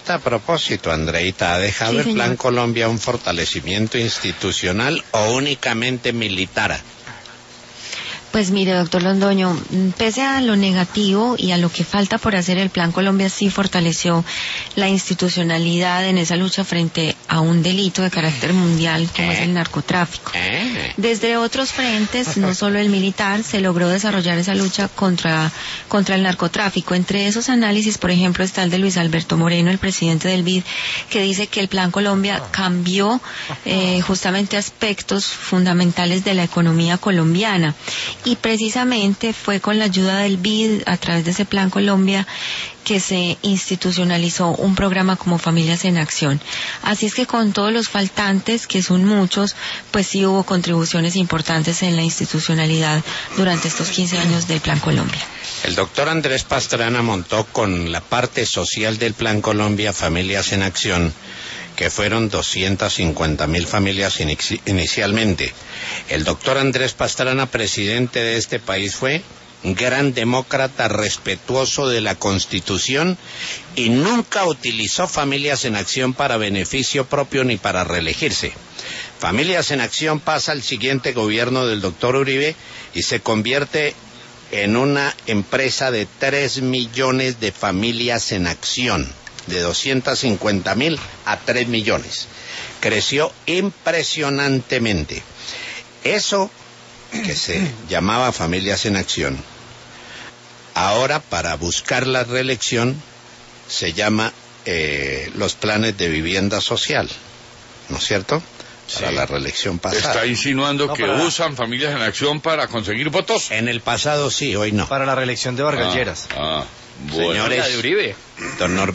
a propósito, Andreita, ¿ha dejado Sí, el Plan señor. Colombia un fortalecimiento institucional o únicamente militar? Pues mire, doctor Londoño, pese a lo negativo y a lo que falta por hacer, el Plan Colombia sí fortaleció la institucionalidad en esa lucha frente a un delito de carácter mundial como es el narcotráfico. Desde otros frentes, no solo el militar, se logró desarrollar esa lucha contra el narcotráfico. Entre esos análisis, por ejemplo, está el de Luis Alberto Moreno, el presidente del BID, que dice que el Plan Colombia cambió justamente aspectos fundamentales de la economía colombiana. Y precisamente fue con la ayuda del BID, a través de ese Plan Colombia, que se institucionalizó un programa como Familias en Acción. Así es que con todos los faltantes, que son muchos, pues sí hubo contribuciones importantes en la institucionalidad durante estos 15 años del Plan Colombia. El doctor Andrés Pastrana montó con la parte social del Plan Colombia Familias en Acción, que fueron 250.000 familias inicialmente. El doctor Andrés Pastrana, presidente de este país, fue un gran demócrata, respetuoso de la Constitución, y nunca utilizó Familias en Acción para beneficio propio ni para reelegirse. Familias en Acción pasa al siguiente gobierno del doctor Uribe y se convierte en una empresa de 3 millones de familias en acción, de 250.000 a 3 millones. Creció impresionantemente. Eso que se llamaba Familias en Acción, ahora para buscar la reelección se llama los planes de vivienda social, ¿no es cierto? Para la reelección pasada. ¿Está insinuando que usan Familias en Acción para conseguir votos? En el pasado sí, hoy no. Para la reelección de Vargas Lleras. Bueno. Señores, La de Uribe. don Norberto